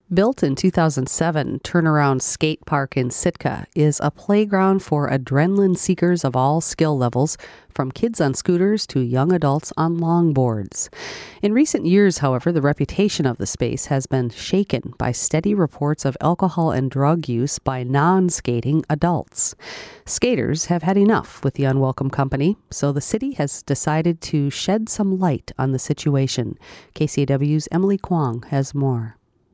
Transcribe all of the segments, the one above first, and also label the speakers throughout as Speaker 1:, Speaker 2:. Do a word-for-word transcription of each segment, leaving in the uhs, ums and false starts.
Speaker 1: Built in two thousand seven, Turnaround Skate Park in Sitka is a playground for adrenaline seekers of all skill levels, from kids on scooters to young adults on longboards. In recent years, however, the reputation of the space has been shaken by steady reports of alcohol and drug use by non-skating adults. Skaters have had enough with the unwelcome company, so the city has decided to shed some light on the situation. K C A W's Emily Kwong has more.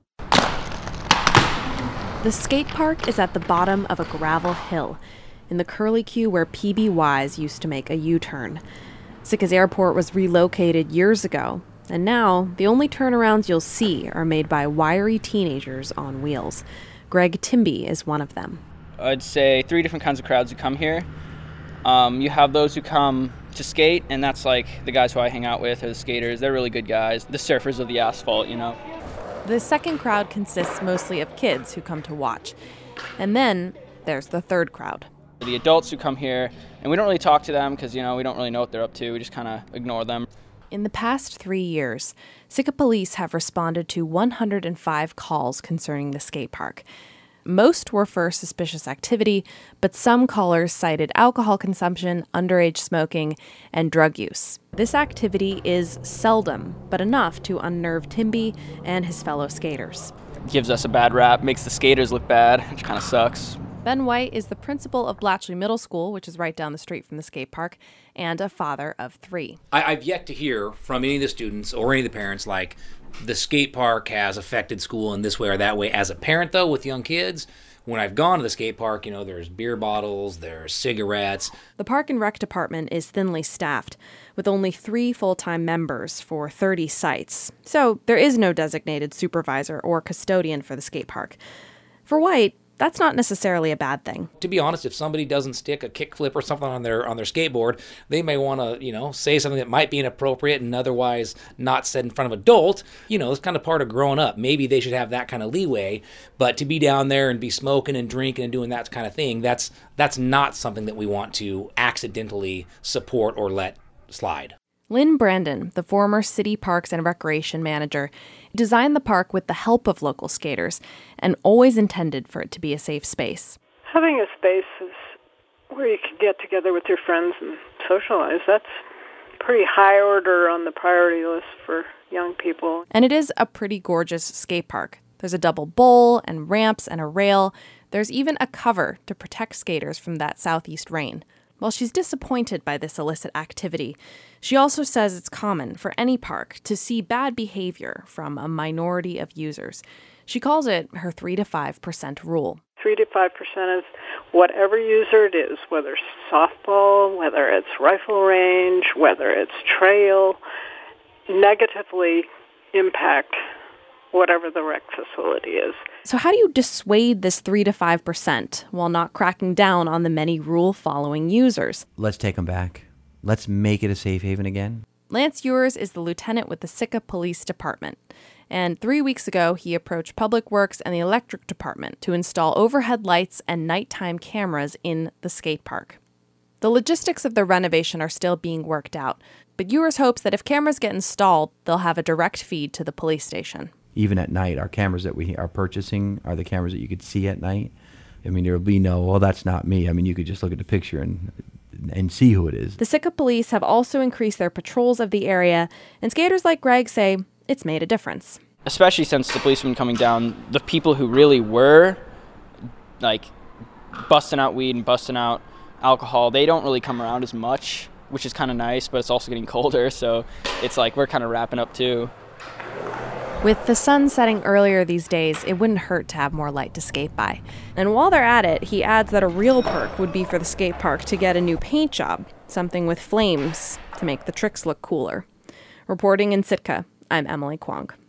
Speaker 2: The skate park is at the bottom of a gravel hill in the curlicue where P B Ys used to make a U-turn. Sitka's airport was relocated years ago, and now the only turnarounds you'll see are made by wiry teenagers on wheels. Greg Timby is one of them.
Speaker 3: I'd say three different kinds of crowds who come here. Um, you have those who come to skate, and that's like the guys who I hang out with are the skaters. They're really good guys, the surfers of the asphalt, you know.
Speaker 2: The second crowd consists mostly of kids who come to watch. And then there's the third crowd.
Speaker 3: The adults who come here, and we don't really talk to them because, you know, we don't really know what they're up to. We just kind of ignore them.
Speaker 2: In the past three years, Sitka police have responded to one hundred five calls concerning the skate park. Most were for suspicious activity, but some callers cited alcohol consumption, underage smoking, and drug use. This activity is seldom, but enough to unnerve Timby and his fellow skaters.
Speaker 3: It gives us a bad rap, makes the skaters look bad, which kind of sucks.
Speaker 2: Ben White is the principal of Blatchley Middle School, which is right down the street from the skate park, and a father of three.
Speaker 4: I, I've yet to hear from any of the students or any of the parents like, the skate park has affected school in this way or that way. As a parent, though, with young kids, when I've gone to the skate park, you know, there's beer bottles, there's cigarettes.
Speaker 2: The Park and Rec department is thinly staffed, with only three full-time members for thirty sites. So there is no designated supervisor or custodian for the skate park. For White, that's not necessarily a bad thing.
Speaker 4: To be honest, if somebody doesn't stick a kickflip or something on their on their skateboard, they may want to, you know, say something that might be inappropriate and otherwise not said in front of adult. You know, it's kind of part of growing up. Maybe they should have that kind of leeway. But to be down there and be smoking and drinking and doing that kind of thing, that's that's not something that we want to accidentally support or let slide.
Speaker 2: Lynn Brandon, the former City Parks and Recreation manager, designed the park with the help of local skaters and always intended for it to be a safe space.
Speaker 5: Having a space is where you can get together with your friends and socialize. That's pretty high order on the priority list for young people.
Speaker 2: And it is a pretty gorgeous skate park. There's a double bowl and ramps and a rail. There's even a cover to protect skaters from that southeast rain. While she's disappointed by this illicit activity, she also says it's common for any park to see bad behavior from a minority of users. She calls it her three to five percent rule.
Speaker 5: three to five percent is whatever user it is, whether it's softball, whether it's rifle range, whether it's trail, negatively impact whatever the rec facility is.
Speaker 2: So how do you dissuade this three to five percent while not cracking down on the many rule-following users?
Speaker 6: Let's take them back. Let's make it a safe haven again.
Speaker 2: Lance Ewers is the lieutenant with the Sitka Police Department. And three weeks ago, he approached Public Works and the Electric Department to install overhead lights and nighttime cameras in the skate park. The logistics of the renovation are still being worked out, but Ewers hopes that if cameras get installed, they'll have a direct feed to the police station.
Speaker 6: Even at night, our cameras that we are purchasing are the cameras that you could see at night. I mean, there will be no, well, that's not me. I mean, you could just look at the picture and and see who it is.
Speaker 2: The Sitka police have also increased their patrols of the area, and skaters like Greg say it's made a difference.
Speaker 3: Especially since the police have been coming down, the people who really were, like, busting out weed and busting out alcohol, they don't really come around as much, which is kind of nice, but it's also getting colder, so it's like we're kind of wrapping up too.
Speaker 2: With the sun setting earlier these days, it wouldn't hurt to have more light to skate by. And while they're at it, he adds that a real perk would be for the skate park to get a new paint job, something with flames to make the tricks look cooler. Reporting in Sitka, I'm Emily Kwong.